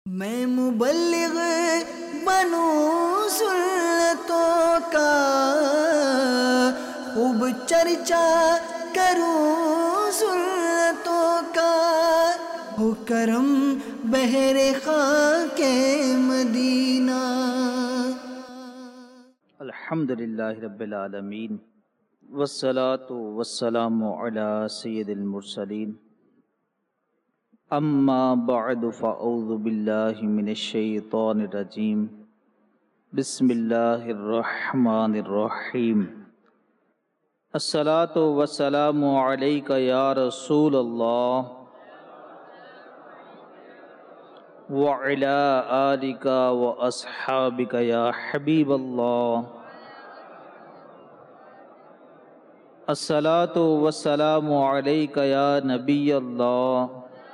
میں مبلغ بنوں سنتوں کا، خوب چرچا کروں سنتوں کا، ہو کرم بہر خاک مدینہ۔ الحمدللہ رب العالمین والصلاة والسلام علی سید المرسلین، اما بعد فاعوذ باللہ من الشیطان الرجیم، بسم اللہ الرحمن الرحیم۔ الصلاة والسلام علیک یا رسول اللہ وعلی آلک واصحابک یا حبیب اللہ۔ الصلاة والسلام علیک یا نبی اللہ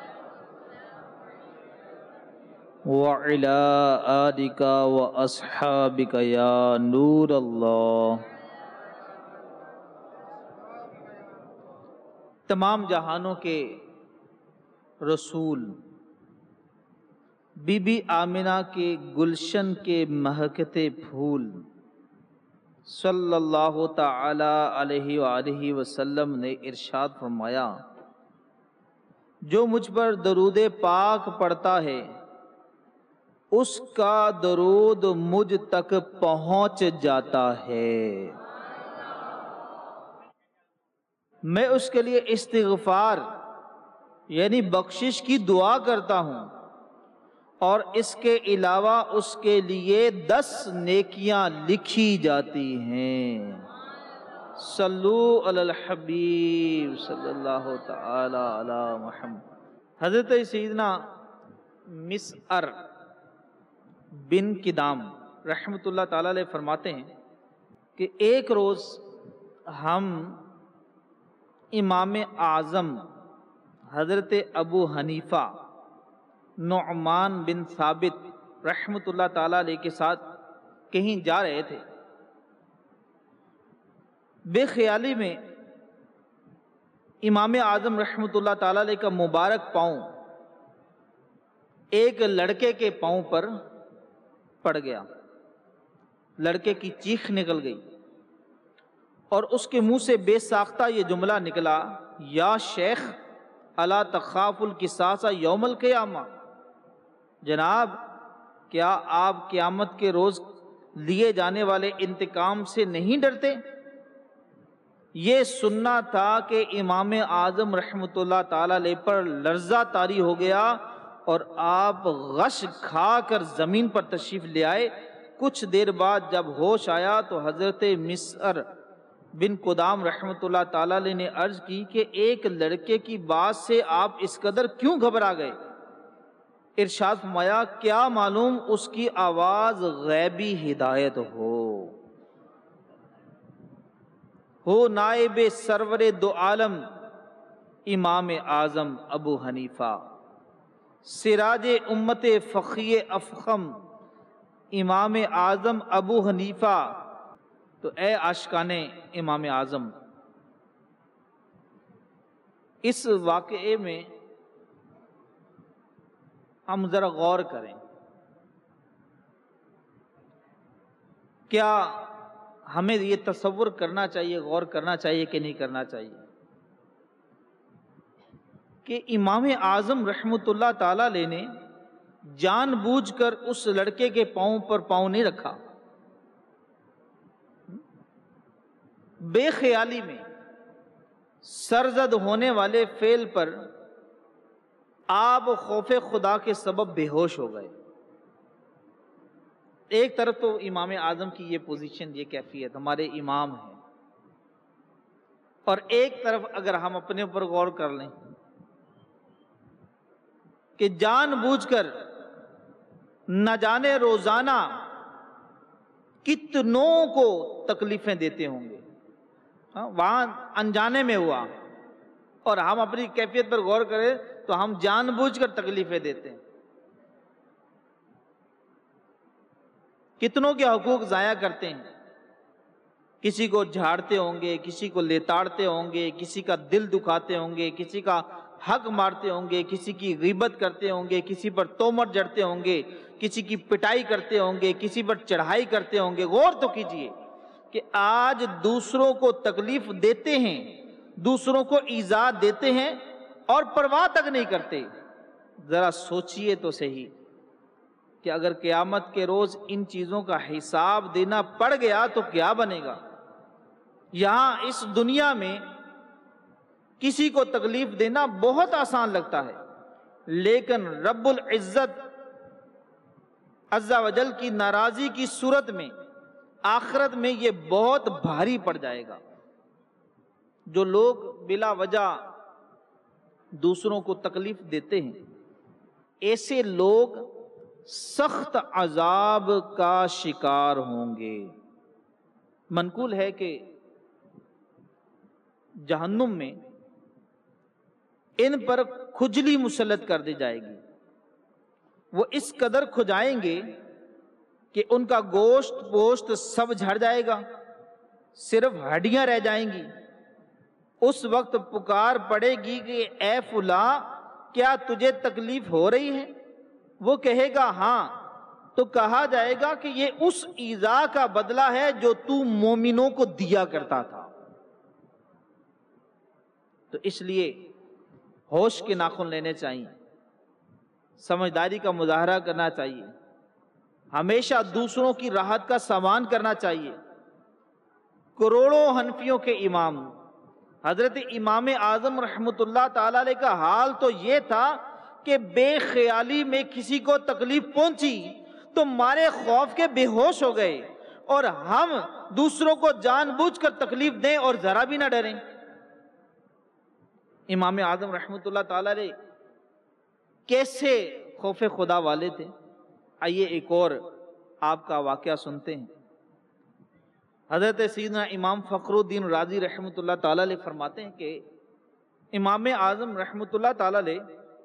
وعلی آلک واصحابک یا نور اللہ۔ تمام جہانوں کے رسول بی بی آمنہ کے گلشن کے مہکتے پھول صلی اللہ تعالی علیہ وآلہ وسلم نے ارشاد فرمایا، جو مجھ پر درود پاک پڑھتا ہے اس کا درود مجھ تک پہنچ جاتا ہے، میں اس کے لیے استغفار یعنی بخشش کی دعا کرتا ہوں، اور اس کے علاوہ اس کے لیے 10 نیکیاں لکھی جاتی ہیں۔ صلو علی الحبیب صلی اللہ تعالی علی محمد۔ حضرت سیدنا مسعر بن کدام رحمۃ اللہ تعالی علیہ فرماتے ہیں کہ ایک روز ہم امام اعظم حضرت ابو حنیفہ نعمان بن ثابت رحمۃ اللہ تعالی علیہ کے ساتھ کہیں جا رہے تھے، بے خیالی میں امام اعظم رحمۃ اللہ تعالی علیہ کا مبارک پاؤں ایک لڑکے کے پاؤں پر پڑ گیا، لڑکے کی چیخ نکل گئی اور اس کے منہ سے بے ساختہ یہ جملہ نکلا، یا شیخ الا تخاف القصاص یوم القیامہ، جناب کیا آپ قیامت کے روز لیے جانے والے انتقام سے نہیں ڈرتے؟ یہ سننا تھا کہ امام اعظم رحمۃ اللہ تعالی علیہ پر لرزہ طاری ہو گیا اور آپ غش کھا کر زمین پر تشریف لے آئے۔ کچھ دیر بعد جب ہوش آیا تو حضرت مسعر بن کدام رحمۃ اللہ تعالی علیہ نے عرض کی کہ ایک لڑکے کی بات سے آپ اس قدر کیوں گھبرا گئے؟ ارشاد فرمایا، کیا معلوم اس کی آواز غیبی ہدایت ہو نائب سرور دو عالم امام اعظم ابو حنیفہ، سراج امت فخی افخم امام اعظم ابو حنیفہ۔ تو اے عاشقان امام اعظم، اس واقعے میں ہم ذرا غور کریں، کیا ہمیں یہ تصور کرنا چاہیے، غور کرنا چاہیے کہ نہیں کرنا چاہیے کہ امام اعظم رحمۃ اللہ تعالی علیہ نے جان بوجھ کر اس لڑکے کے پاؤں پر پاؤں نہیں رکھا، بے خیالی میں سرزد ہونے والے فعل پر آپ خوف خدا کے سبب بے ہوش ہو گئے۔ ایک طرف تو امام اعظم کی یہ پوزیشن، یہ کیفیت، ہمارے امام ہیں، اور ایک طرف اگر ہم اپنے اوپر غور کر لیں کہ جان بوجھ کر نہ جانے روزانہ کتنوں کو تکلیفیں دیتے ہوں گے، وہاں انجانے میں ہوا، اور ہم اپنی کیفیت پر غور کریں تو ہم جان بوجھ کر تکلیفیں دیتے ہیں، کتنوں کے حقوق ضائع کرتے ہیں، کسی کو جھاڑتے ہوں گے، کسی کو لیتاڑتے ہوں گے، کسی کا دل دکھاتے ہوں گے، کسی کا حق مارتے ہوں گے، کسی کی غیبت کرتے ہوں گے، کسی پر تہمت جڑتے ہوں گے، کسی کی پٹائی کرتے ہوں گے، کسی پر چڑھائی کرتے ہوں گے، غور تو کیجئے کہ آج دوسروں کو تکلیف دیتے ہیں، دوسروں کو ایذا دیتے ہیں اور پرواہ تک نہیں کرتے۔ ذرا سوچئے تو صحیح کہ اگر قیامت کے روز ان چیزوں کا حساب دینا پڑ گیا تو کیا بنے گا؟ یہاں اس دنیا میں کسی کو تکلیف دینا بہت آسان لگتا ہے، لیکن رب العزت عز و جل کی ناراضی کی صورت میں آخرت میں یہ بہت بھاری پڑ جائے گا۔ جو لوگ بلا وجہ دوسروں کو تکلیف دیتے ہیں، ایسے لوگ سخت عذاب کا شکار ہوں گے۔ منقول ہے کہ جہنم میں ان پر کھجلی مسلط کر دی جائے گی، وہ اس قدر کھجائیں گے کہ ان کا گوشت سب جھڑ جائے گا، صرف ہڈیاں رہ جائیں گی۔ اس وقت پکار پڑے گی کہ اے فلاں کیا تجھے تکلیف ہو رہی ہے؟ وہ کہے گا ہاں، تو کہا جائے گا کہ یہ اس ایذا کا بدلہ ہے جو تو مومنوں کو دیا کرتا تھا۔ تو اس لیے ہوش کے ناخن لینے چاہیے، سمجھداری کا مظاہرہ کرنا چاہیے، ہمیشہ دوسروں کی راحت کا سامان کرنا چاہیے۔ کروڑوں حنفیوں کے امام حضرت امام اعظم رحمۃ اللہ تعالی علیہ کا حال تو یہ تھا کہ بے خیالی میں کسی کو تکلیف پہنچی تو مارے خوف کے بے ہوش ہو گئے، اور ہم دوسروں کو جان بوجھ کر تکلیف دیں اور ذرا بھی نہ ڈریں۔ امام اعظم رحمۃ اللہ تعالی علیہ کیسے خوف خدا والے تھے؟ آئیے ایک اور آپ کا واقعہ سنتے ہیں۔ حضرت سیدنا امام فخر الدین رازی رحمۃ اللہ تعالی علیہ فرماتے ہیں کہ امام اعظم رحمۃ اللہ تعالی علیہ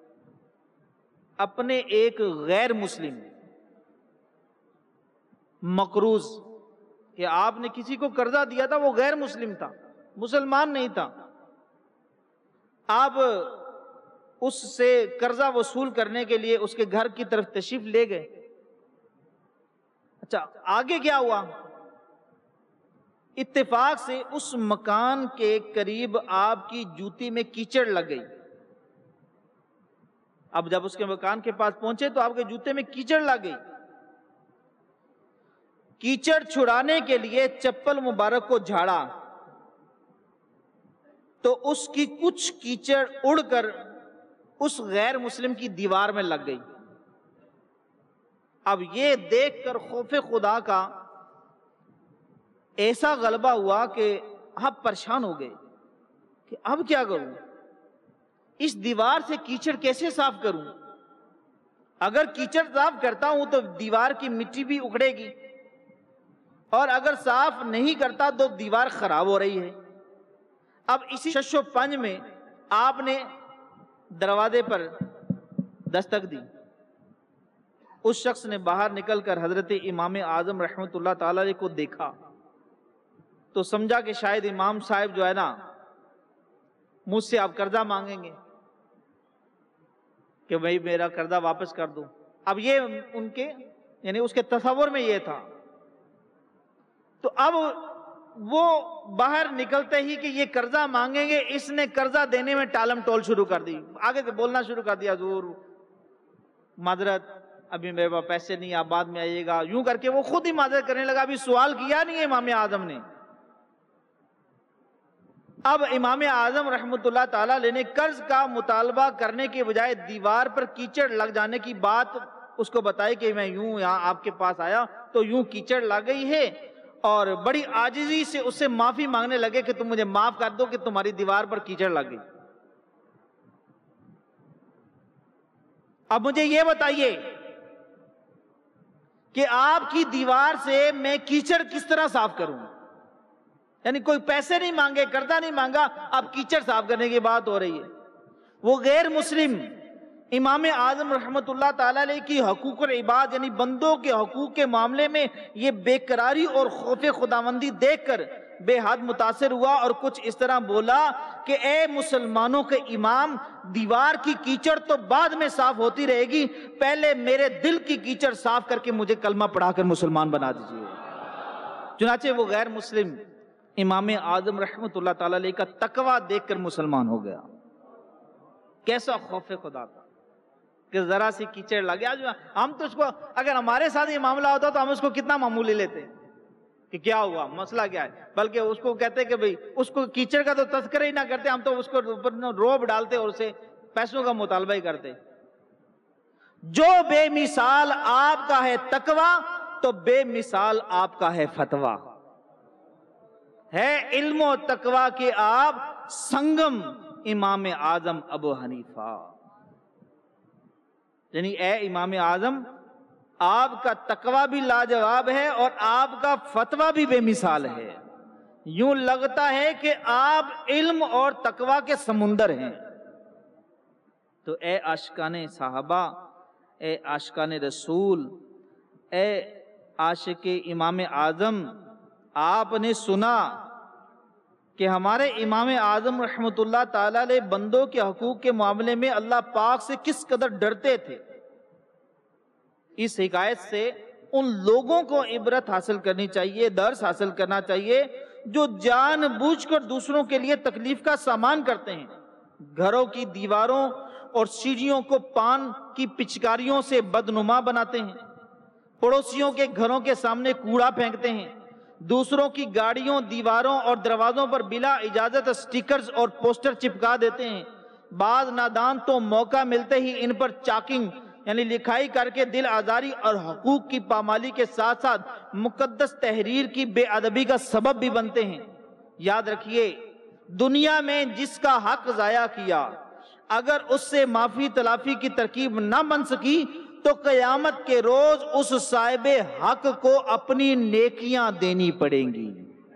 اپنے ایک غیر مسلم مقروض، کہ آپ نے کسی کو قرضہ دیا تھا، وہ غیر مسلم تھا، مسلمان نہیں تھا، آپ اس سے قرضہ وصول کرنے کے لیے اس کے گھر کی طرف تشریف لے گئے۔ اچھا، آگے کیا ہوا؟ اتفاق سے اس مکان کے قریب آپ کی جوتی میں کیچڑ لگ گئی۔ اب جب اس کے مکان کے پاس پہنچے تو آپ کے جوتے میں کیچڑ لگ گئی۔ کیچڑ چھڑانے کے لیے چپل مبارک کو جھاڑا تو اس کی کچھ کیچڑ اڑ کر اس غیر مسلم کی دیوار میں لگ گئی۔ اب یہ دیکھ کر خوف خدا کا ایسا غلبہ ہوا کہ آپ پریشان ہو گئے کہ اب کیا کروں، اس دیوار سے کیچڑ کیسے صاف کروں؟ اگر کیچڑ صاف کرتا ہوں تو دیوار کی مٹی بھی اکھڑے گی، اور اگر صاف نہیں کرتا تو دیوار خراب ہو رہی ہے۔ اب اسی شش و پنج میں آپ نے دروازے پر دستک دی۔ اس شخص نے باہر نکل کر حضرت امام اعظم رحمۃ اللہ تعالی علیہ کو دیکھا تو سمجھا کہ شاید امام صاحب جو ہے نا مجھ سے آپ قرضہ مانگیں گے کہ بھائی میرا قرضہ واپس کر دو۔ اب یہ ان کے یعنی اس کے تصور میں یہ تھا۔ تو اب وہ باہر نکلتے ہی کہ یہ قرضہ مانگیں گے، اس نے قرضہ دینے میں ٹالم ٹول شروع کر دی، آگے سے بولنا شروع کر دیا، حضور معذرت ابھی میرے پاس پیسے نہیں، آپ بعد میں آئیے گا، یوں کر کے وہ خود ہی معذرت کرنے لگا۔ ابھی سوال کیا نہیں ہے امام اعظم نے۔ اب امام اعظم رحمۃ اللہ تعالیٰ علیہ نے قرض کا مطالبہ کرنے کے بجائے دیوار پر کیچڑ لگ جانے کی بات اس کو بتائی کہ میں یوں یہاں آپ کے پاس آیا تو یوں کیچڑ لگ گئی ہے، اور بڑی عاجزی سے اس سے معافی مانگنے لگے کہ تم مجھے معاف کر دو کہ تمہاری دیوار پر کیچڑ لگ گئی۔ اب مجھے یہ بتائیے کہ آپ کی دیوار سے میں کیچڑ کس طرح صاف کروں؟ یعنی کوئی پیسے نہیں مانگے، قرضہ نہیں مانگا، اب کیچڑ صاف کرنے کی بات ہو رہی ہے۔ وہ غیر مسلم امام اعظم رحمۃ اللہ تعالی علیہ کی حقوق العباد یعنی بندوں کے حقوق کے معاملے میں یہ بے قراری اور خوف خداوندی دیکھ کر بے حد متاثر ہوا اور کچھ اس طرح بولا کہ اے مسلمانوں کے امام، دیوار کی کیچڑ تو بعد میں صاف ہوتی رہے گی، پہلے میرے دل کی کیچڑ صاف کر کے مجھے کلمہ پڑھا کر مسلمان بنا دیجیے۔ چنانچہ وہ غیر مسلم امام اعظم رحمۃ اللہ تعالی علیہ کا تقوی دیکھ کر مسلمان ہو گیا۔ کیسا خوف خدا تھا کہ ذرا سی کیچڑ لگے۔ آج ہم تو اس کو، اگر ہمارے ساتھ یہ معاملہ ہوتا تو ہم اس کو کتنا معمولی لیتے کہ کیا ہوا، مسئلہ کیا ہے، بلکہ اس کو کہتے کہ بھئی اس کو کیچڑ کا تو تذکرہ ہی نہ کرتے، ہم تو اس کو روب ڈالتے اور اسے پیسوں کا مطالبہ ہی کرتے۔ جو بے مثال آپ کا ہے تقوی، تو بے مثال آپ کا ہے فتویٰ، ہے علم و تقوی کے آپ سنگم امام اعظم ابو حنیفہ۔ یعنی اے امام اعظم، آپ کا تقوی بھی لاجواب ہے اور آپ کا فتویٰ بھی بے مثال ہے، یوں لگتا ہے کہ آپ علم اور تقوی کے سمندر ہیں۔ تو اے عاشقان صحابہ، اے عاشقان رسول، اے عاشق امام اعظم، آپ نے سنا کہ ہمارے امام اعظم رحمۃ اللہ تعالی علیہ بندوں کے حقوق کے معاملے میں اللہ پاک سے کس قدر ڈرتے تھے۔ اس حکایت سے ان لوگوں کو عبرت حاصل کرنی چاہیے، درس حاصل کرنا چاہیے جو جان بوجھ کر دوسروں کے لیے تکلیف کا سامان کرتے ہیں، گھروں کی دیواروں اور سیڑھیوں کو پان کی پچکاریوں سے بدنما بناتے ہیں، پڑوسیوں کے گھروں کے سامنے کوڑا پھینکتے ہیں، دوسروں کی گاڑیوں، دیواروں اور دروازوں پر بلا اجازت سٹیکرز اور پوسٹر چپکا دیتے ہیں۔ بعض نادان تو موقع ملتے ہی ان پر چاکنگ یعنی لکھائی کر کے دل آزاری اور حقوق کی پامالی کے ساتھ ساتھ مقدس تحریر کی بے ادبی کا سبب بھی بنتے ہیں۔ یاد رکھیے، دنیا میں جس کا حق ضائع کیا، اگر اس سے معافی تلافی کی ترکیب نہ بن سکی تو قیامت کے روز اس صاحب حق کو اپنی نیکیاں دینی پڑیں گی،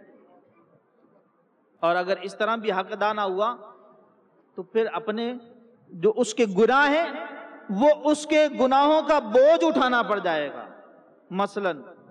اور اگر اس طرح بھی حق ادا نہ ہوا تو پھر اپنے جو اس کے گناہ ہیں وہ اس کے گناہوں کا بوجھ اٹھانا پڑ جائے گا۔ مثلا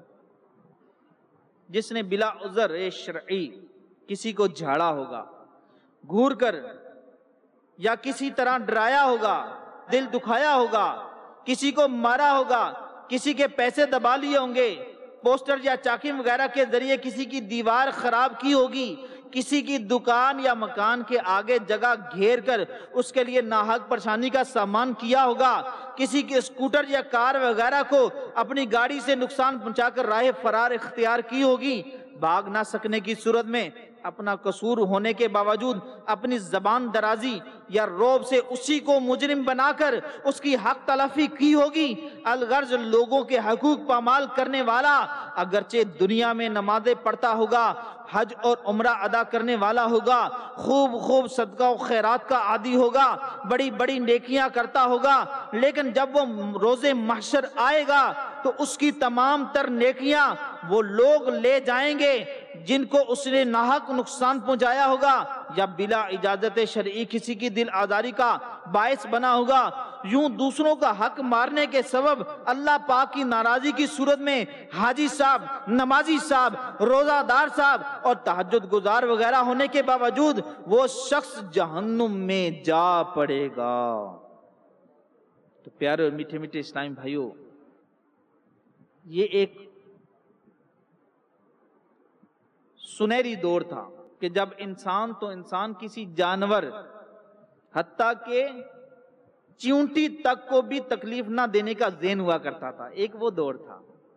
جس نے بلا عذر شرعی کسی کو جھاڑا ہوگا، گھور کر یا کسی طرح ڈرایا ہوگا، دل دکھایا ہوگا، کسی کو مارا ہوگا، کسی کے پیسے دبا لیے ہوں گے، پوسٹر یا چاکنگ وغیرہ کے ذریعے کسی کی دیوار خراب کی ہوگی، کسی کی دکان یا مکان کے آگے جگہ گھیر کر اس کے لیے ناحق پریشانی کا سامان کیا ہوگا، کسی کے اسکوٹر یا کار وغیرہ کو اپنی گاڑی سے نقصان پہنچا کر راہ فرار اختیار کی ہوگی، بھاگ نہ سکنے کی صورت میں اپنا قصور ہونے کے باوجود اپنی زبان درازی یا رعب سے اسی کو مجرم بنا کر اس کی حق تلافی کی ہوگی، الغرض لوگوں کے حقوق پامال کرنے والا اگرچہ دنیا میں نمازیں پڑھتا ہوگا، حج اور عمرہ ادا کرنے والا ہوگا، خوب صدقہ و خیرات کا عادی ہوگا، بڑی بڑی نیکیاں کرتا ہوگا، لیکن جب وہ روز محشر آئے گا تو اس کی تمام تر نیکیاں وہ لوگ لے جائیں گے جن کو اس نے ناحق نقصان پہنچایا ہوگا یا بلا اجازت شرعی کسی کی دل آزاری کا باعث بنا ہوگا۔ یوں دوسروں کا حق مارنے کے سبب اللہ پاک کی ناراضی کی صورت میں حاجی صاحب، نمازی صاحب، روزہ دار صاحب اور تہجد گزار وغیرہ ہونے کے باوجود وہ شخص جہنم میں جا پڑے گا۔ تو پیارے اور میٹھے میٹھے اسلامی بھائیوں، یہ ایک سنہری دور تھا کہ جب انسان تو انسان کسی جانور حتیٰ کہ چیونٹی تک کو بھی تکلیف نہ دینے کا ذہن ہوا کرتا تھا۔ ایک وہ دور تھا،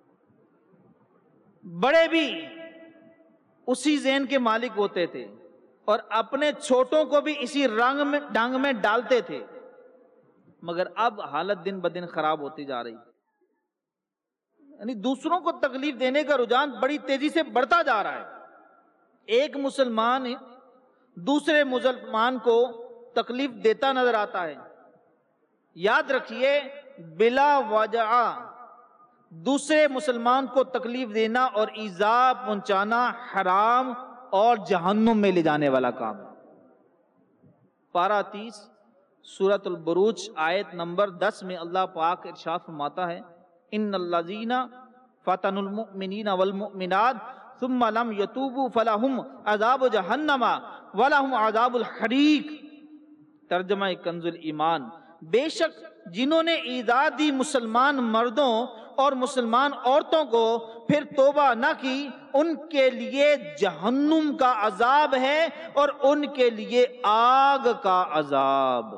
بڑے بھی اسی ذہن کے مالک ہوتے تھے اور اپنے چھوٹوں کو بھی اسی ڈانگ میں ڈالتے تھے، مگر اب حالت دن بدن خراب ہوتی جا رہی، یعنی دوسروں کو تکلیف دینے کا رجحان بڑی تیزی سے بڑھتا جا رہا ہے۔ ایک مسلمان دوسرے مسلمان کو تکلیف دیتا نظر آتا ہے۔ یاد رکھیے، بلا وجہ دوسرے مسلمان کو تکلیف دینا اور ایذا پہنچانا حرام اور جہنم میں لے جانے والا کام ہے۔ پارہ 30 سورۃ البروج آیت نمبر 10 میں اللہ پاک ارشاد فرماتا ہے، ان الذین فتنوا المؤمنین والمؤمنات ثم لم يتوبوا فلهم عذاب جہنم ولهم عذاب الحریق۔ ترجمہ کنز الایمان، بے شک جنہوں نے ایذا دی مسلمان مردوں اور مسلمان عورتوں کو پھر توبہ نہ کی، ان کے لیے جہنم کا عذاب ہے اور ان کے لیے آگ کا عذاب۔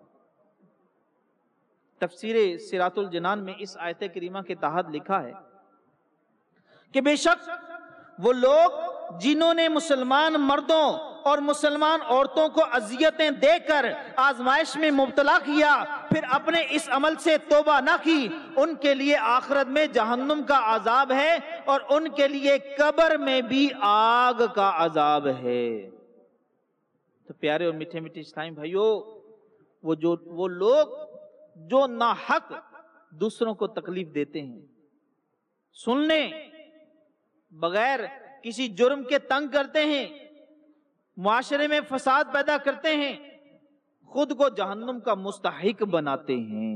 تفسیر صراط الجنان میں اس آیت کریمہ کے تحت لکھا ہے کہ بے شک وہ لوگ جنہوں نے مسلمان مردوں اور مسلمان عورتوں کو اذیتیں دے کر آزمائش میں مبتلا کیا، پھر اپنے اس عمل سے توبہ نہ کی، ان کے لیے آخرت میں جہنم کا عذاب ہے اور ان کے لیے قبر میں بھی آگ کا عذاب ہے۔ تو پیارے اور میٹھے میٹھے اسلامی بھائیوں، وہ لوگ جو ناحق دوسروں کو تکلیف دیتے ہیں، سننے بغیر کسی جرم کے تنگ کرتے ہیں، معاشرے میں فساد پیدا کرتے ہیں، خود کو جہنم کا مستحق بناتے ہیں۔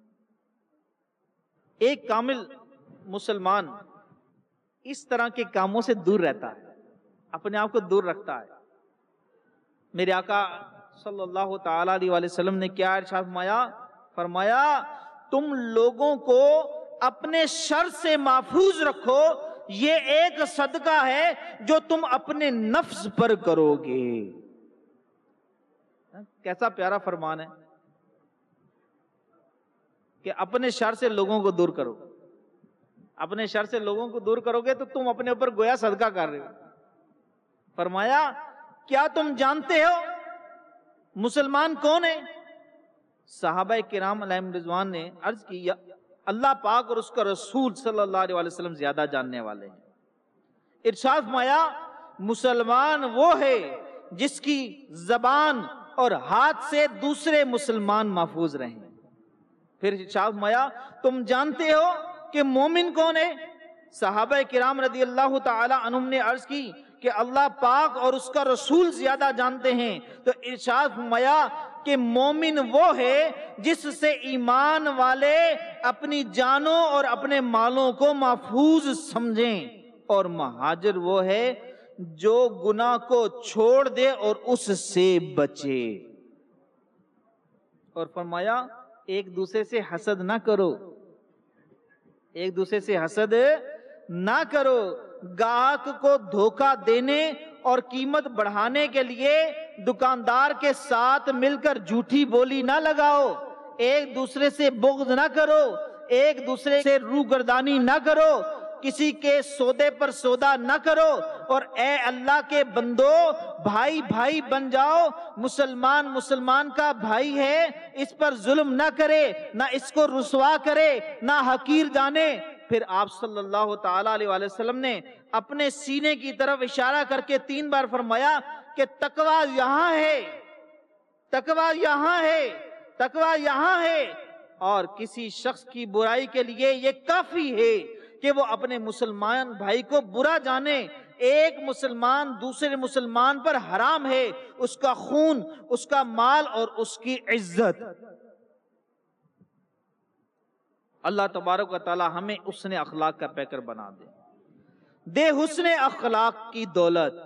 ایک کامل مسلمان اس طرح کے کاموں سے دور رہتا ہے، اپنے آپ کو دور رکھتا ہے۔ میرے آقا صلی اللہ تعالی علیہ وسلم نے کیا ارشاد فرمایا تم لوگوں کو اپنے شر سے محفوظ رکھو، یہ ایک صدقہ ہے جو تم اپنے نفس پر کرو گے۔ کیسا پیارا فرمان ہے کہ اپنے شر سے لوگوں کو دور کرو۔ اپنے شر سے لوگوں کو دور کرو گے تو تم اپنے اوپر گویا صدقہ کر رہے ہو۔ فرمایا کیا تم جانتے ہو مسلمان کون ہے؟ صحابہ کرام علیہم رضوان نے عرض کی اللہ پاک اور اس کا رسول صلی اللہ علیہ وسلم زیادہ جاننے والے ہیں۔ ارشاد فرمایا مسلمان وہ ہے جس کی زبان اور ہاتھ سے دوسرے مسلمان محفوظ رہیں۔ پھر ارشاد فرمایا تم جانتے ہو کہ مومن کون ہے؟ صحابہ کرام رضی اللہ تعالی عنہم نے عرض کی کہ اللہ پاک اور اس کا رسول زیادہ جانتے ہیں۔ تو ارشاد فرمایا کہ مومن وہ ہے جس سے ایمان والے اپنی جانوں اور اپنے مالوں کو محفوظ سمجھیں، اور مہاجر وہ ہے جو گناہ کو چھوڑ دے اور اس سے بچے۔ اور فرمایا ایک دوسرے سے حسد نہ کرو، ایک دوسرے سے حسد نہ کرو، گاہک کو دھوکہ دینے اور قیمت بڑھانے کے لیے دکاندار کے ساتھ مل کر جھوٹی بولی نہ لگاؤ، ایک دوسرے سے بغض نہ کرو، ایک دوسرے سے روگردانی نہ کرو، کسی کے سودے پر سودا نہ کرو، اور اے اللہ کے بندو بھائی بھائی بن جاؤ، مسلمان مسلمان کا بھائی ہے، اس پر ظلم نہ کرے، نہ اس کو رسوا کرے، نہ حقیر جانے۔ پھر آپ صلی اللہ تعالی علیہ وسلم نے اپنے سینے کی طرف اشارہ کر کے 3 بار فرمایا کہ تقویٰ یہاں ہے، تقویٰ یہاں ہے، تقویٰ یہاں ہے، اور کسی شخص کی برائی کے لیے یہ کافی ہے کہ وہ اپنے مسلمان بھائی کو برا جانے۔ ایک مسلمان دوسرے مسلمان پر حرام ہے، اس کا خون، اس کا مال اور اس کی عزت۔ اللہ تبارک و تعالی ہمیں حسن اخلاق کا پیکر بنا دے حسن اخلاق کی دولت،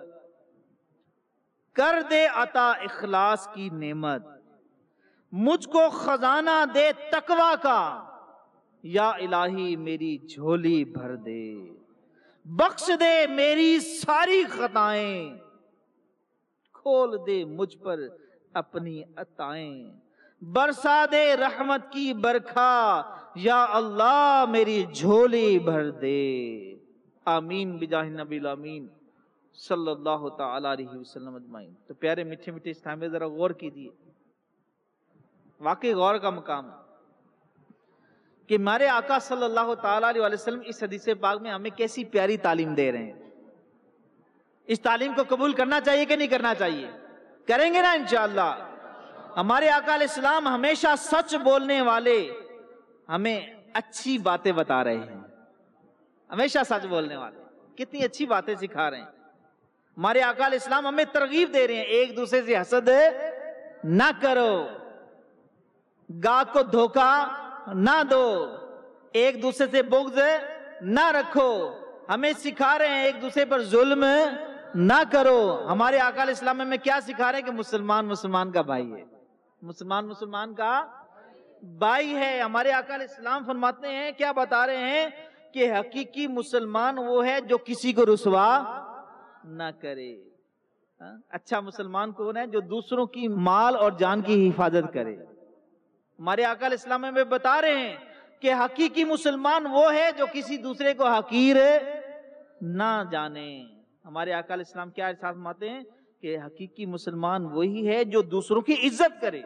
کر دے عطا اخلاص کی نعمت، مجھ کو خزانہ دے تقویٰ کا، یا الہی میری جھولی بھر دے، بخش دے میری ساری خطائیں، کھول دے مجھ پر اپنی عطائیں، برسا دے رحمت کی برکھا، یا اللہ میری جھولی بھر دے۔ آمین بجاہ نبی الامین صلی اللہ تعالی علیہ وسلم اجمعین۔ تو پیارے میٹھے میٹھے اسلامی ذرا غور کیجیے، واقعی غور کا مقام ہے کہ ہمارے آقا صلی اللہ تعالی علیہ وسلم اس حدیث پاک میں ہمیں کیسی پیاری تعلیم دے رہے ہیں۔ اس تعلیم کو قبول کرنا چاہیے کہ نہیں کرنا چاہیے؟ کریں گے نا انشاءاللہ۔ ہمارے آقا علیہ السلام ہمیشہ سچ بولنے والے ہمیں اچھی باتیں بتا رہے ہیں، ہمیشہ سچ بولنے والے کتنی اچھی باتیں سکھا رہے ہیں۔ ہمارے آقا علیہ السلام ہمیں ترغیب دے رہے ہیں ایک دوسرے سے حسد نہ کرو، گاہک کو دھوکہ نہ دو، ایک دوسرے سے بغض نہ رکھو، ہمیں سکھا رہے ہیں ایک دوسرے پر ظلم نہ کرو. ہمارے آقا علیہ السلام میں کیا سکھا رہے ہیں کہ مسلمان مسلمان کا بھائی ہے, مسلمان مسلمان کا بھائی ہے. ہمارے آقا علیہ السلام فرماتے ہیں, کیا بتا رہے ہیں کہ حقیقی مسلمان وہ ہے جو کسی کو رسوا نہ کرے. اچھا مسلمان کون ہے؟ جو دوسروں کی مال اور جان کی حفاظت کرے. ہمارے آقا علیہ السلام میں بتا رہے ہیں کہ حقیقی مسلمان وہ ہے جو کسی دوسرے کو حقیر نہ جانے. ہمارے آقا علیہ السلام کیا ارشاد فرماتے ہیں کہ حقیقی مسلمان وہی ہے جو دوسروں کی عزت کرے.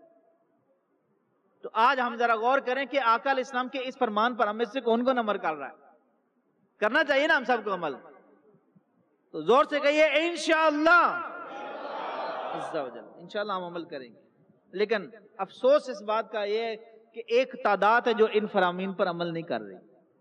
تو آج ہم ذرا غور کریں کہ آقا علیہ السلام کے اس فرمان پر ہمیں سے کون کون عمل کر رہا ہے. کرنا چاہیے نا ہم سب کو عمل. تو زور سے کہیے انشاءاللہ عز و جل, انشاءاللہ ہم عمل کریں گے. لیکن افسوس اس بات کا یہ ہے کہ ایک تعداد ہے جو ان فرامین پر عمل نہیں کر رہی.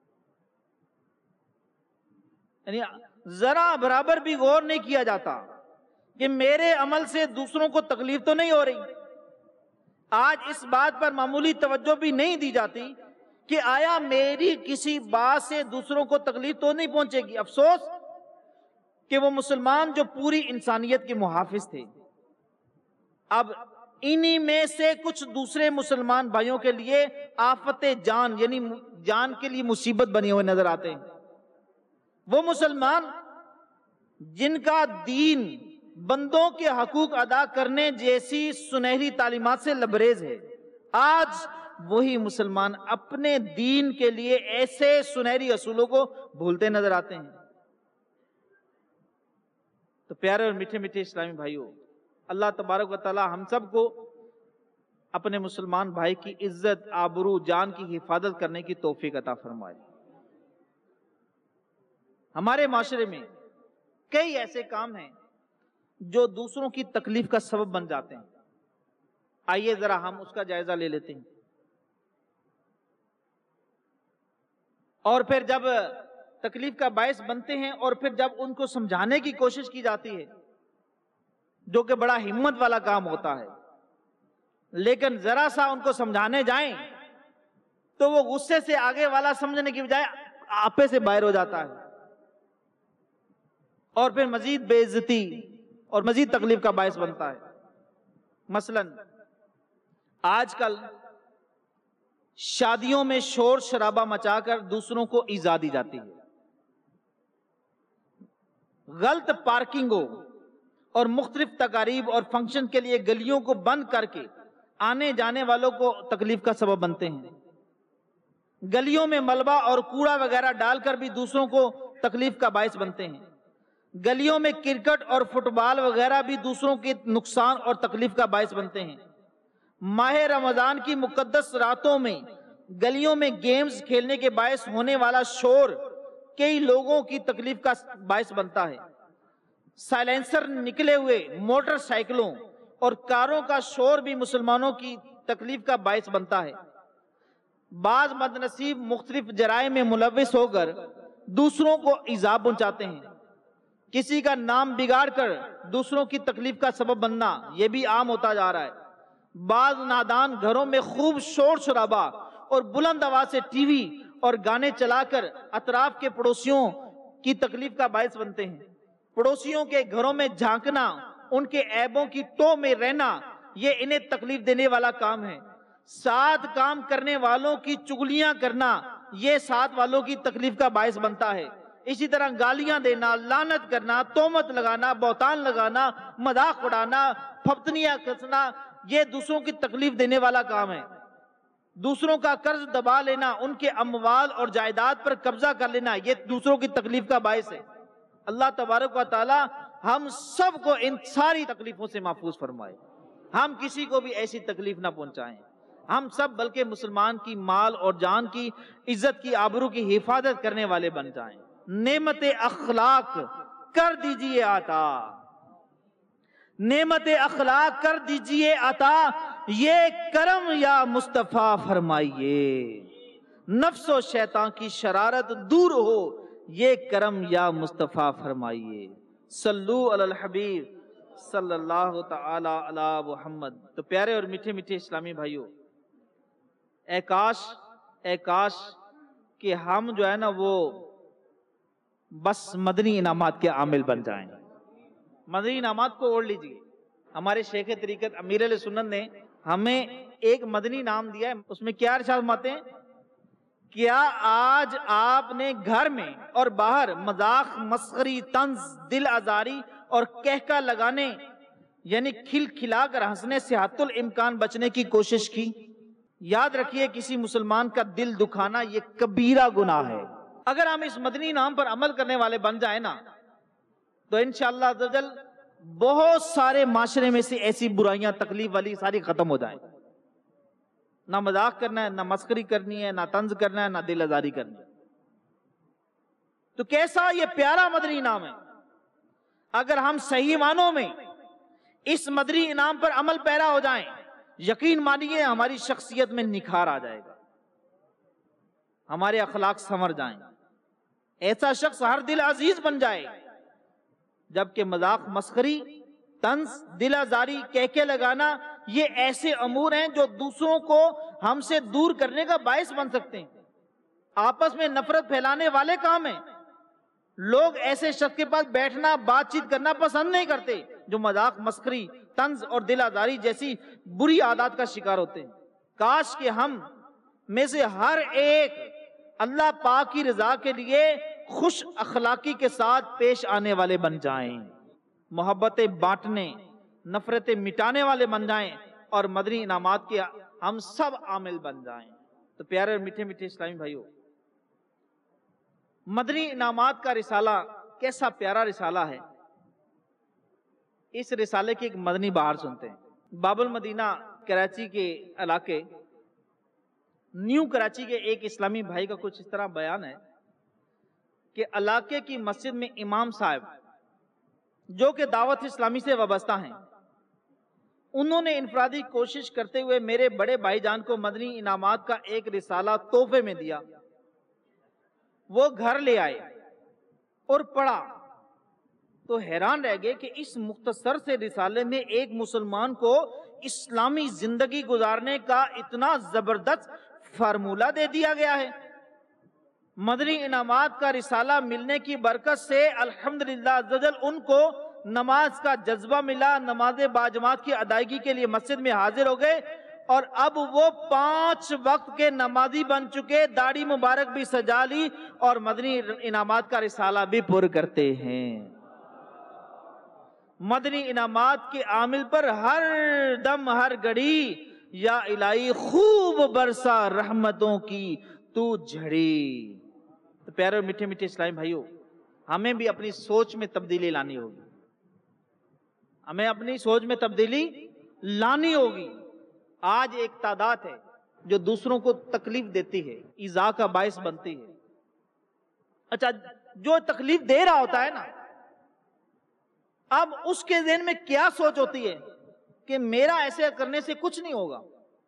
یعنی ذرا برابر بھی غور نہیں کیا جاتا کہ میرے عمل سے دوسروں کو تکلیف تو نہیں ہو رہی. آج اس بات پر معمولی توجہ بھی نہیں دی جاتی کہ آیا میری کسی بات سے دوسروں کو تکلیف تو نہیں پہنچے گی. افسوس کہ وہ مسلمان جو پوری انسانیت کے محافظ تھے, اب انہی میں سے کچھ دوسرے مسلمان بھائیوں کے لیے آفت جان یعنی جان کے لیے مصیبت بنے ہوئے نظر آتے ہیں. وہ مسلمان جن کا دین بندوں کے حقوق ادا کرنے جیسی سنہری تعلیمات سے لبریز ہے, آج وہی مسلمان اپنے دین کے لیے ایسے سنہری اصولوں کو بھولتے نظر آتے ہیں. تو پیارے اور میٹھے میٹھے اسلامی بھائیوں, اللہ تبارک و تعالی ہم سب کو اپنے مسلمان بھائی کی عزت, آبرو, جان کی حفاظت کرنے کی توفیق عطا فرمائے. ہمارے معاشرے میں کئی ایسے کام ہیں جو دوسروں کی تکلیف کا سبب بن جاتے ہیں. آئیے ذرا ہم اس کا جائزہ لے لیتے ہیں. اور پھر جب تکلیف کا باعث بنتے ہیں اور پھر جب ان کو سمجھانے کی کوشش کی جاتی ہے, جو کہ بڑا ہمت والا کام ہوتا ہے, لیکن ذرا سا ان کو سمجھانے جائیں تو وہ غصے سے آگے والا سمجھنے کی بجائے آپے سے باہر ہو جاتا ہے اور پھر مزید بے عزتی اور مزید تکلیف کا باعث بنتا ہے. مثلا آج کل شادیوں میں شور شرابہ مچا کر دوسروں کو ایذا دی جاتی ہے. غلط پارکنگوں اور مختلف تقاریب اور فنکشن کے لیے گلیوں کو بند کر کے آنے جانے والوں کو تکلیف کا سبب بنتے ہیں. گلیوں میں ملبہ اور کوڑا وغیرہ ڈال کر بھی دوسروں کو تکلیف کا باعث بنتے ہیں. گلیوں میں کرکٹ اور فٹ بال وغیرہ بھی دوسروں کے نقصان اور تکلیف کا باعث بنتے ہیں. ماہ رمضان کی مقدس راتوں میں گلیوں میں گیمز کھیلنے کے باعث ہونے والا شور کئی لوگوں کی تکلیف کا باعث بنتا ہے. سائلنسر نکلے ہوئے موٹر سائیکلوں اور کاروں کا شور بھی مسلمانوں کی تکلیف کا باعث بنتا ہے. بعض بدنصیب مختلف جرائم میں ملوث ہو کر دوسروں کو ایذا پہنچاتے ہیں. کسی کا نام بگاڑ کر دوسروں کی تکلیف کا سبب بننا یہ بھی عام ہوتا جا رہا ہے. بعض نادان گھروں میں خوب شور شرابہ اور بلند آواز سے ٹی وی اور گانے چلا کر اطراف کے پڑوسیوں کی تکلیف کا باعث بنتے ہیں. پڑوسیوں کے گھروں میں جھانکنا, ان کے عیبوں کی ٹو میں رہنا, یہ انہیں تکلیف دینے والا کام ہے. ساتھ کام کرنے والوں کی چگلیاں کرنا یہ ساتھ والوں کی تکلیف کا باعث بنتا ہے. اسی طرح گالیاں دینا, لعنت کرنا, تہمت لگانا, بہتان لگانا, مذاق اڑانا, پھپتنیاں کسنا یہ دوسروں کی تکلیف دینے والا کام ہے. دوسروں کا قرض دبا لینا, ان کے اموال اور جائیداد پر قبضہ کر لینا یہ دوسروں کی تکلیف کا باعث ہے. اللہ تبارک و تعالی ہم سب کو ان ساری تکلیفوں سے محفوظ فرمائے. ہم کسی کو بھی ایسی تکلیف نہ پہنچائیں. ہم سب بلکہ مسلمان کی مال اور جان کی عزت کی آبرو کی حفاظت کرنے والے بن جائیں. نعمت اخلاق کر دیجئے عطا, نعمت اخلاق کر دیجئے عطا, یہ کرم یا مصطفیٰ فرمائیے. نفس و شیطان کی شرارت دور ہو, یہ کرم یا مصطفیٰ فرمائیے. صلو علی الحبیب صلی اللہ تعالی علی محمد. تو پیارے اور میٹھے میٹھے اسلامی بھائیوں, اے کاش کہ ہم جو ہے نا وہ بس مدنی انعامات کے عامل بن جائیں. مدنی انعامات کو اوڑھ لیجئے. ہمارے شیخ طریقت امیر علیہ سنت نے ہمیں ایک مدنی نام دیا ہے. اس میں کیا ارشاد فرماتے ہیں؟ کیا آج آپ نے گھر میں اور باہر مذاق، مسخری، طنز، دل آزاری اور کہکا لگانے یعنی کھل کھلا کر ہنسنے سے حتی الامکان بچنے کی کوشش کی؟ یاد رکھیے کسی مسلمان کا دل دکھانا یہ کبیرہ گناہ ہے. اگر ہم اس مدنی نام پر عمل کرنے والے بن جائیں نا تو انشاءاللہ عز و جل بہت سارے معاشرے میں سے ایسی برائیاں تکلیف والی ساری ختم ہو جائیں. نہ مذاق کرنا ہے، نہ مسخری کرنی ہے، نہ طنز کرنا ہے، نہ دل آزاری کرنی ہے. تو کیسا یہ پیارا مدنی انعام ہے. اگر ہم صحیح معنوں میں اس مدنی انعام پر عمل پیرا ہو جائیں، یقین مانیے ہماری شخصیت میں نکھار آ جائے گا، ہمارے اخلاق سنور جائیں، ایسا شخص ہر دل عزیز بن جائے. جبکہ مذاق، مسخری، طنز، دل آزاری، کہکے لگانا یہ ایسے امور ہیں جو دوسروں کو ہم سے دور کرنے کا باعث بن سکتے ہیں، آپس میں نفرت پھیلانے والے کام ہیں. لوگ ایسے شخص کے پاس بیٹھنا، بات چیت کرنا پسند نہیں کرتے جو مذاق، مسخری، طنز اور دل آزاری جیسی بری عادات کا شکار ہوتے ہیں. کاش کہ ہم میں سے ہر ایک اللہ پاک کی رضا کے لیے خوش اخلاقی کے ساتھ پیش آنے والے بن جائیں، محبتیں بانٹنے، نفرتیں مٹانے والے بن جائیں اور مدنی انعامات کے ہم سب عامل بن جائیں. تو پیارے اور میٹھے میٹھے اسلامی بھائیوں، مدنی انعامات کا رسالہ کیسا پیارا رسالہ ہے. اس رسالے کی ایک مدنی بہار سنتے ہیں. باب المدینہ کراچی کے علاقے نیو کراچی کے ایک اسلامی بھائی کا کچھ اس طرح بیان ہے کہ علاقے کی مسجد میں امام صاحب جو کہ دعوت اسلامی سے وابستہ ہیں، انہوں نے انفرادی کوشش کرتے ہوئے میرے بڑے بھائی جان کو مدنی انعامات کا ایک رسالہ تحفے میں دیا. وہ گھر لے آئے اور پڑھا تو حیران رہ گئے کہ اس مختصر سے رسالے میں ایک مسلمان کو اسلامی زندگی گزارنے کا اتنا زبردست فارمولہ دے دیا گیا ہے. مدنی انعامات کا رسالہ ملنے کی برکت سے الحمدللہ عز و جل ان کو نماز کا جذبہ ملا، نماز باجماعت کی ادائیگی کے لیے مسجد میں حاضر ہو گئے اور اب وہ 5 وقت کے نمازی بن چکے، داڑھی مبارک بھی سجا لی اور مدنی انعامات کا رسالہ بھی پر کرتے ہیں. مدنی انعامات کے عامل پر ہر دم ہر گھڑی یا الہی خوب برسا رحمتوں کی تو جھڑی. تو پیارے اور میٹھے میٹھے اسلامی بھائیوں، ہمیں بھی اپنی سوچ میں تبدیلی لانی ہوگی، ہمیں اپنی سوچ میں تبدیلی لانی ہوگی. آج ایک تعداد ہے جو دوسروں کو تکلیف دیتی ہے، ایذا کا باعث بنتی ہے. اچھا، جو تکلیف دے رہا ہوتا ہے نا، اب اس کے ذہن میں کیا سوچ ہوتی ہے کہ میرا ایسے کرنے سے کچھ نہیں ہوگا،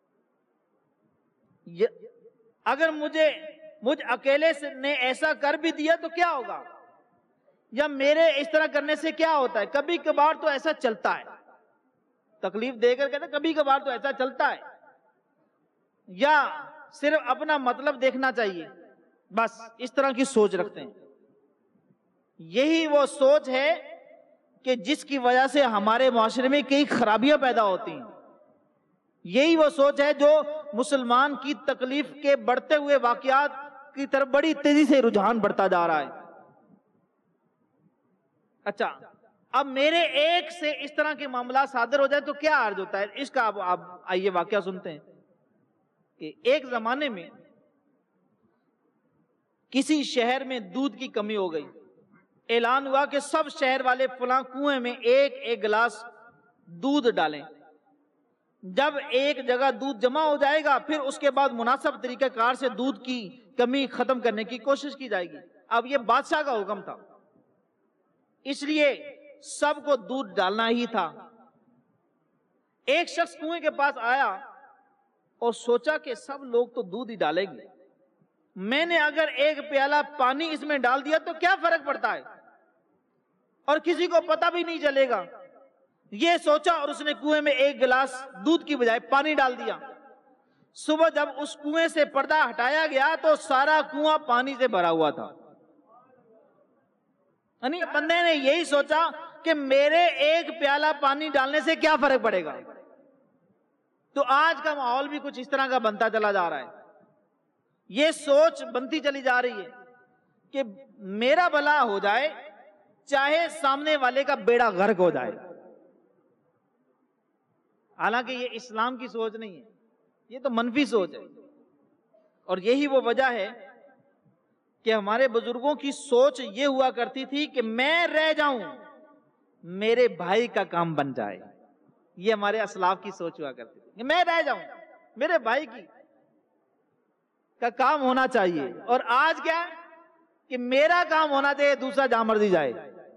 اگر مجھ اکیلے نے ایسا کر بھی دیا تو کیا ہوگا، یا میرے اس طرح کرنے سے کیا ہوتا ہے. کبھی کبھار تو ایسا چلتا ہے، تکلیف دے کر کہتے ہیں کبھی کبھار تو ایسا چلتا ہے، یا صرف اپنا مطلب دیکھنا چاہیے، بس اس طرح کی سوچ رکھتے ہیں. یہی وہ سوچ ہے کہ جس کی وجہ سے ہمارے معاشرے میں کئی خرابیاں پیدا ہوتی ہیں. یہی وہ سوچ ہے جو مسلمان کی تکلیف کے بڑھتے ہوئے واقعات کی طرف بڑی تیزی سے رجحان بڑھتا جا رہا ہے. اچھا، اب میرے ایک سے اس طرح کے معاملات صادر ہو جائے تو کیا عرض ہوتا ہے اس کا. آپ آئیے واقعہ سنتے ہیں کہ ایک زمانے میں کسی شہر میں دودھ کی کمی ہو گئی. اعلان ہوا کہ سب شہر والے فلاں کنویں میں ایک ایک گلاس دودھ ڈالیں. جب ایک جگہ دودھ جمع ہو جائے گا پھر اس کے بعد مناسب طریقہ کار سے دودھ کی کمی ختم کرنے کی کوشش کی جائے گی. اب یہ بادشاہ کا حکم تھا، اس لیے سب کو دودھ ڈالنا ہی تھا. ایک شخص کنویں کے پاس آیا اور سوچا کہ سب لوگ تو دودھ ہی ڈالیں گے، میں نے اگر ایک پیالہ پانی اس میں ڈال دیا تو کیا فرق پڑتا ہے اور کسی کو پتہ بھی نہیں چلے گا. یہ سوچا اور اس نے کنویں میں ایک گلاس دودھ کی بجائے پانی ڈال دیا. صبح جب اس کنویں سے پردہ ہٹایا گیا تو سارا کنواں پانی سے بھرا ہوا تھا. یعنی بندے نے یہی سوچا کہ میرے ایک پیالہ پانی ڈالنے سے کیا فرق پڑے گا. تو آج کا ماحول بھی کچھ اس طرح کا بنتا چلا جا رہا ہے. یہ سوچ بنتی چلی جا رہی ہے کہ میرا بھلا ہو جائے چاہے سامنے والے کا بیڑا غرق ہو جائے. حالانکہ یہ اسلام کی سوچ نہیں ہے، یہ تو منفی سوچ ہے. اور یہی وہ وجہ ہے کہ ہمارے بزرگوں کی سوچ یہ ہوا کرتی تھی کہ میں رہ جاؤں میرے بھائی کا کام بن جائے. یہ ہمارے اسلاف کی سوچ ہوا کرتی تھی کہ میں رہ جاؤں میرے بھائی کا کام ہونا چاہیے. اور آج کیا ہے کہ میرا کام ہونا چاہیے، دوسرا جہاں مرضی جائے.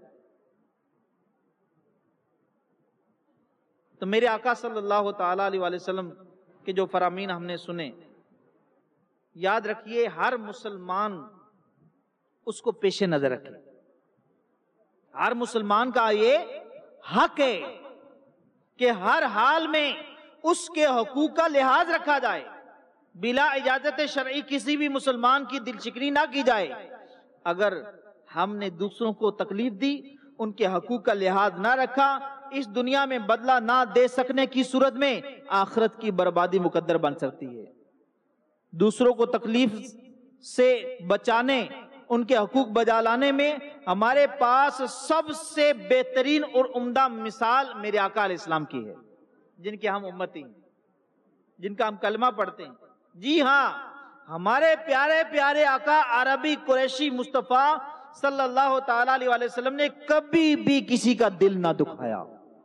تو میرے آقا صلی اللہ تعالی علیہ وسلم کے جو فرامین ہم نے سنے، یاد رکھیے ہر مسلمان اس کو پیش نظر رکھے. ہر مسلمان کا یہ حق ہے کہ ہر حال میں اس کے حقوق کا لحاظ رکھا جائے، بلا اجازت شرعی کسی بھی مسلمان کی دل شکنی نہ کی جائے. اگر ہم نے دوسروں کو تکلیف دی، ان کے حقوق کا لحاظ نہ رکھا، اس دنیا میں بدلہ نہ دے سکنے کی صورت میں آخرت کی بربادی مقدر بن سکتی ہے. دوسروں کو تکلیف سے بچانے، ان کے حقوق بجا لانے میں ہمارے پاس سب سے بہترین اور عمدہ مثال میرے آقا علیہ السلام کی ہے، جن کے ہم امتی ہیں، جن کا ہم کلمہ پڑھتے ہیں. جی ہاں، ہمارے پیارے پیارے آقا عربی قریشی مصطفیٰ صلی اللہ تعالی علیہ وسلم نے کبھی بھی کسی کا دل نہ دکھایا،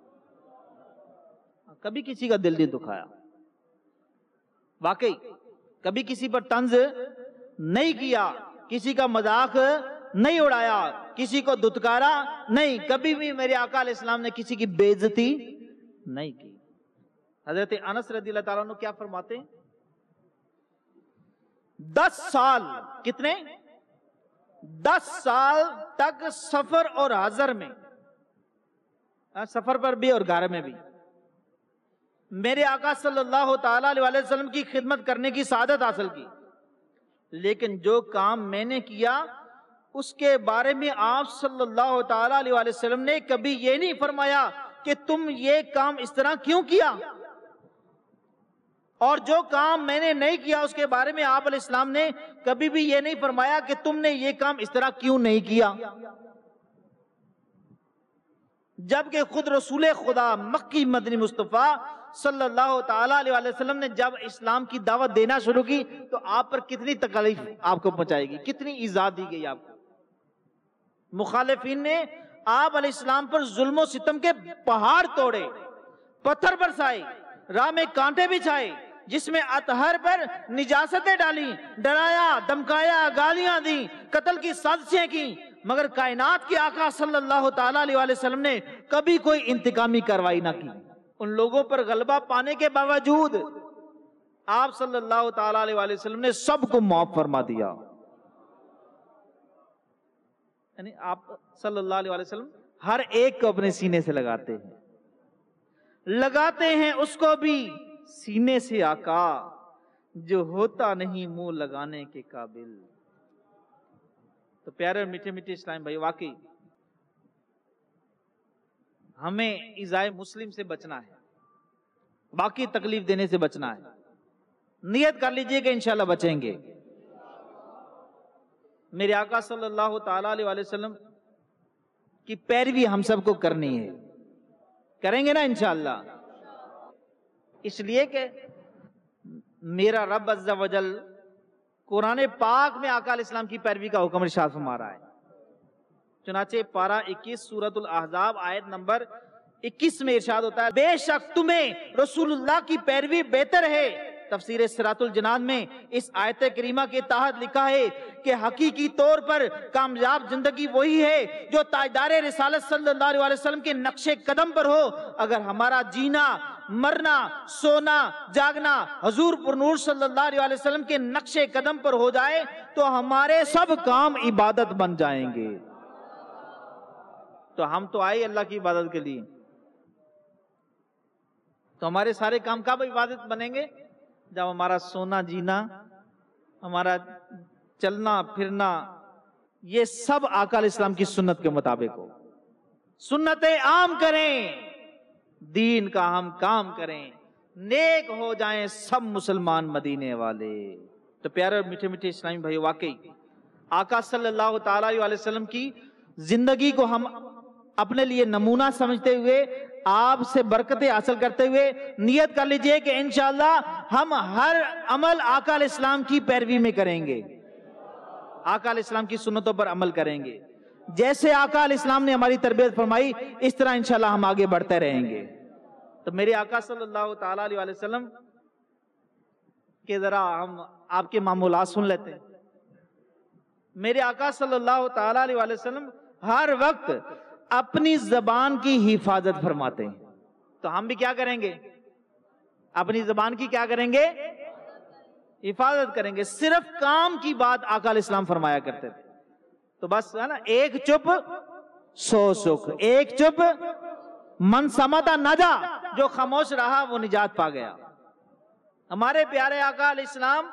کبھی کسی کا دل نہیں دکھایا. واقعی کبھی کسی پر طنز نہیں کیا، کسی کا مذاق نہیں اڑایا، کسی کو دھتکارا نہیں. کبھی بھی میرے آقا علیہ السلام نے کسی کی بے عزتی نہیں کی. حضرت انس رضی اللہ تعالیٰ عنہ کیا فرماتے ہیں؟ 10 سال، کتنے؟ 10 سال تک سفر اور حضر میں، سفر پر بھی اور گھر میں بھی، میرے آقا صلی اللہ تعالی علیہ وسلم کی خدمت کرنے کی سعادت حاصل کی. لیکن جو کام میں نے کیا اس کے بارے میں آپ صلی اللہ تعالی علیہ وسلم نے کبھی یہ نہیں فرمایا کہ تم یہ کام اس طرح کیوں کیا، اور جو کام میں نے نہیں کیا اس کے بارے میں آپ علیہ السلام نے کبھی بھی یہ نہیں فرمایا کہ تم نے یہ کام اس طرح کیوں نہیں کیا. جبکہ خود رسول خدا مکی مدنی مصطفیٰ صلی اللہ تعالی علیہ وسلم نے جب اسلام کی دعوت دینا شروع کی تو آپ پر کتنی تکلیف آپ کو پہنچائی گئی، کتنی ایذا دی گئی آپ کو. مخالفین نے آپ علیہ السلام پر ظلم و ستم کے پہاڑ توڑے، پتھر برسائے، راہ میں کانٹے بچھائے، جس میں اطہر پر نجاستیں ڈالی، ڈرایا، دمکایا، گالیاں دی، قتل کی سازشیں کی. مگر کائنات کے آقا صلی اللہ تعالی علیہ وسلم نے کبھی کوئی انتقامی کارروائی نہ کی. ان لوگوں پر غلبہ پانے کے باوجود آپ صلی اللہ تعالی علیہ وسلم نے سب کو معاف فرما دیا. یعنی آپ صلی اللہ علیہ وسلم ہر ایک کو اپنے سینے سے لگاتے ہیں اس کو بھی سینے سے آقا جو ہوتا نہیں منہ لگانے کے قابل. تو پیارے اور میٹھے میٹھے اسلام بھائی، واقعی ہمیں ایذائے مسلم سے بچنا ہے، باقی تکلیف دینے سے بچنا ہے. نیت کر لیجئے کہ انشاءاللہ بچیں گے. میرے آقا صلی اللہ تعالی علیہ وسلم کی پیروی ہم سب کو کرنی ہے، کریں گے نا انشاءاللہ. اس لیے کہ میرا رب عز و جل قرآن پاک میں آقا علیہ السلام کی پیروی کا حکم ارشاد فرما رہا ہے. چنانچہ پارہ 21 سورۃ الاحزاب آیت نمبر 21 میں ارشاد ہوتا ہے، بے شک تمہیں رسول اللہ کی پیروی بہتر ہے. تفسیر صراط الجنان میں اس آیت کریمہ کے تحت لکھا ہے کہ حقیقی طور پر کامیاب زندگی وہی ہے جو تاجدار رسالت صلی اللہ علیہ وسلم کے نقش قدم پر ہو. اگر ہمارا جینا، مرنا، سونا، جاگنا حضور پر نور صلی اللہ علیہ وسلم کے نقش قدم پر ہو جائے تو ہمارے سب کام عبادت بن جائیں گے. تو ہم تو آئے اللہ کی عبادت کے لیے، تو ہمارے سارے کام کب عبادت بنیں گے؟ جب ہمارا سونا، جینا، ہمارا چلنا پھرنا، یہ سب آقا علیہ السلام کی سنت کے مطابق ہو. سنتیں عام کریں، دین کا ہم کام کریں، نیک ہو جائیں سب مسلمان مدینے والے. تو پیارے اور میٹھے میٹھے اسلامی بھائی، واقعی آقا صلی اللہ تعالیٰ علیہ وسلم کی زندگی کو ہم اپنے لیے نمونہ سمجھتے ہوئے، آپ سے برکتیں حاصل کرتے ہوئے نیت کر لیجئے کہ انشاءاللہ ہم ہر عمل آقا علیہ السلام کی پیروی میں کریں گے، آقا علیہ السلام کی سنتوں پر عمل کریں گے. جیسے آقا علیہ السلام نے ہماری تربیت فرمائی اس طرح انشاءاللہ ہم آگے بڑھتے رہیں گے. تو میرے آقا صلی اللہ تعالیٰ علیہ وسلم کہ ذرا ہم آپ کے معمولات سن لیتے ہیں. میرے آقا صلی اللہ تعالیٰ علیہ وسلم ہر وقت اپنی زبان کی حفاظت فرماتے ہیں. تو ہم بھی کیا کریں گے؟ اپنی زبان کی کیا کریں گے؟ حفاظت کریں گے. صرف کام کی بات آقا علیہ السلام فرمایا کرتے تھے. تو بس ہے نا، ایک چپ سو سکھ، ایک چپ من سمتا نجا، جو خاموش رہا وہ نجات پا گیا. ہمارے پیارے آقا علیہ السلام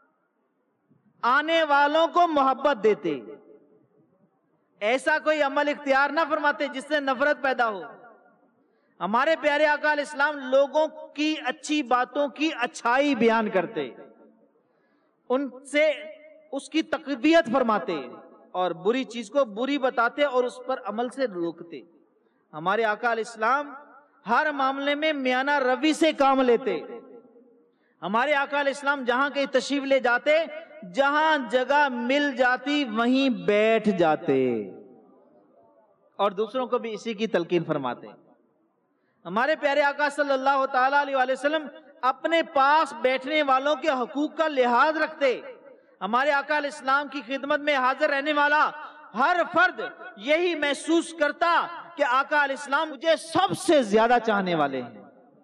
آنے والوں کو محبت دیتے، ایسا کوئی عمل اختیار نہ فرماتے جس سے نفرت پیدا ہو. ہمارے پیارے آقا علیہ السلام لوگوں کی اچھی باتوں کی اچھائی بیان کرتے، ان سے اس کی تقویت فرماتے، اور بری چیز کو بری بتاتے اور اس پر عمل سے روکتے. ہمارے آقا علیہ السلام ہر معاملے میں میانہ روی سے کام لیتے. ہمارے آقا علیہ السلام جہاں کہیں تشریف لے جاتے، جہاں جگہ مل جاتی وہیں بیٹھ جاتے، اور دوسروں کو بھی اسی کی تلقین فرماتے. ہمارے پیارے آقا صلی اللہ تعالیٰ علیہ وسلم اپنے پاس بیٹھنے والوں کے حقوق کا لحاظ رکھتے. ہمارے آقا علیہ السلام کی خدمت میں حاضر رہنے والا ہر فرد یہی محسوس کرتا کہ آقا علیہ السلام مجھے سب سے زیادہ چاہنے والے ہیں.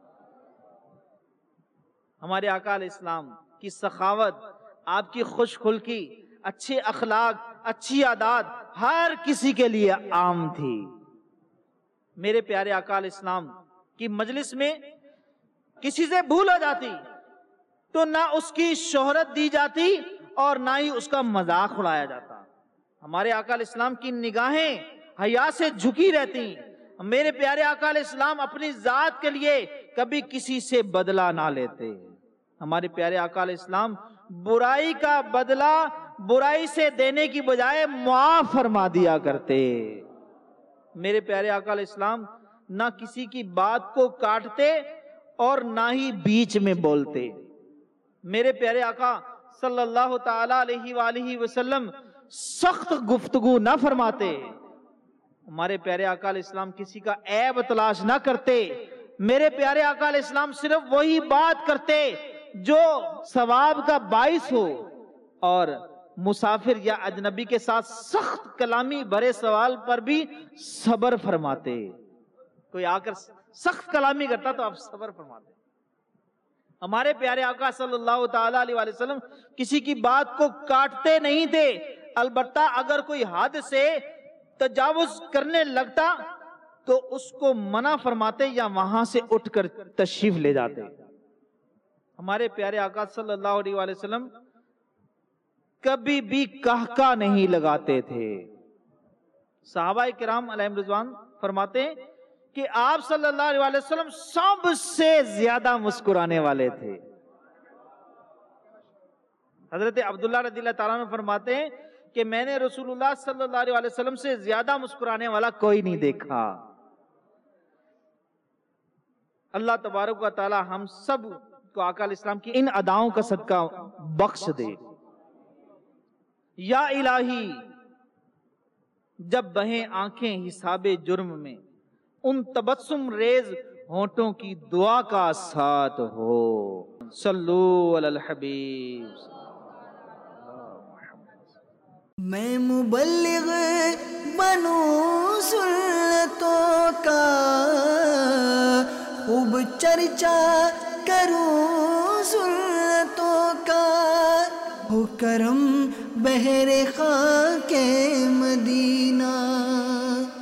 ہمارے آقا علیہ السلام کی سخاوت، آپ کی خوش خلقی، اچھے اخلاق، اچھی عادات ہر کسی کے لیے عام تھی. میرے پیارے آقا علیہ السلام کی مجلس میں کسی سے بھول ہو جاتی تو نہ اس کی شہرت دی جاتی اور نہ ہی اس کا مذاق اڑایا جاتا. ہمارے آقا علیہ السلام کی نگاہیں حیا سے جھکی رہتی. میرے پیارے آقا علیہ السلام اپنی ذات کے لیے کبھی کسی سے بدلہ نہ لیتے. ہمارے پیارے آقا علیہ السلام برائی کا بدلہ برائی سے دینے کی بجائے معاف فرما دیا کرتے. میرے پیارے آقا علیہ السلام نہ کسی کی بات کو کاٹتے اور نہ ہی بیچ میں بولتے. میرے پیارے آقا صلی اللہ تعالیٰ علیہ وآلہ وسلم سخت گفتگو نہ فرماتے. ہمارے پیارے آقا علیہ السلام کسی کا عیب تلاش نہ کرتے. میرے پیارے آقا علیہ السلام صرف وہی بات کرتے جو ثواب کا باعث ہو، اور مسافر یا اجنبی کے ساتھ سخت کلامی بھرے سوال پر بھی صبر فرماتے. کوئی آ کر سخت کلامی کرتا تو آپ صبر فرماتے. ہمارے پیارے آقا صلی اللہ تعالیٰ علیہ وسلم کسی کی بات کو کاٹتے نہیں تھے. البتہ اگر کوئی حد سے تجاوز کرنے لگتا تو اس کو منع فرماتے یا وہاں سے اٹھ کر تشریف لے جاتے. ہمارے پیارے آقا صلی اللہ علیہ وسلم کبھی بھی کہکا نہیں لگاتے تھے. صحابہ کرام علیہم رضوان فرماتے ہیں کہ آپ صلی اللہ علیہ وسلم سب سے زیادہ مسکرانے والے تھے. حضرت عبداللہ رضی اللہ تعالیٰ عنہ فرماتے ہیں کہ میں نے رسول اللہ صلی اللہ علیہ وسلم سے زیادہ مسکرانے والا کوئی نہیں دیکھا. اللہ تبارک و تعالی ہم سب کو آقا علیہ السلام کی ان اداؤں کا صدقہ بخش دے. یا الہی، جب بہیں آنکھیں حساب جرم میں، ان تبسم ریز ہونٹوں کی دعا کا ساتھ ہو. صلو علی الحبیب. میں مبلغ بنوں سنتوں کا، خوب چرچا کروں سنتوں کا، ہو کرم بہر خاک مدینہ.